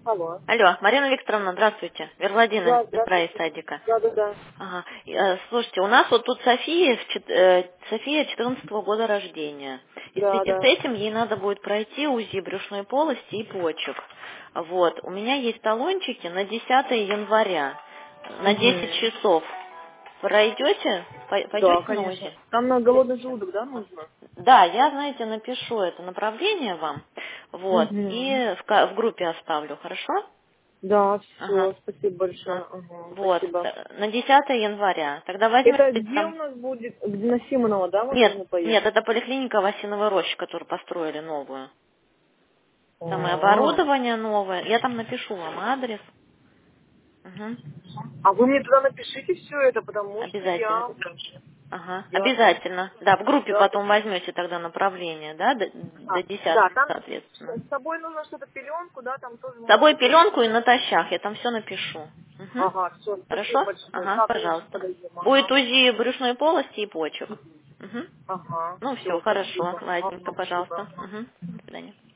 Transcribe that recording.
Алло. Алло, Марина Викторовна, здравствуйте. Верлодина Да, из проекта здравствуйте. садика. Да. Ага. Слушайте, у нас вот тут София, София 14-го года рождения. И в связи с Да. этим ей надо будет пройти УЗИ брюшной полости и почек. Вот. У меня есть талончики на 10 января, на 10 Угу. часов. Пройдете? Да, Пойдете на конечно. УЗИ? Там на голодный желудок, да, нужно? Да, я, знаете, напишу это направление вам. Вот. Угу. И в группе оставлю, хорошо? Да, Ага. все, спасибо большое. Ага. Ага, Вот, спасибо. на 10 января. Тогда Это возьмете где у там... нас будет? Где на Симонова, да, мы Нет, должны нет, поехать? это поликлиника в Осиновой роще, которую построили новую. Там и А оборудование новое. Я там напишу вам адрес. Угу. А вы мне туда напишите все это, потому что Обязательно. Ага, я, обязательно. Да, в группе да, потом возьмете тогда направление, да, до 10, да, там соответственно. с собой нужно что-то пеленку, да, там тоже С собой можно будет. пеленку и натощак, я там все напишу. Угу. Ага, все, спасибо Хорошо? большое. Ага, Да, конечно, пожалуйста. подойдем. Будет Ага. УЗИ брюшной полости и почек. Угу. Ага, Ну, все, все, хорошо. спасибо. Ладненько, Ага, спасибо. пожалуйста. Угу. До свидания.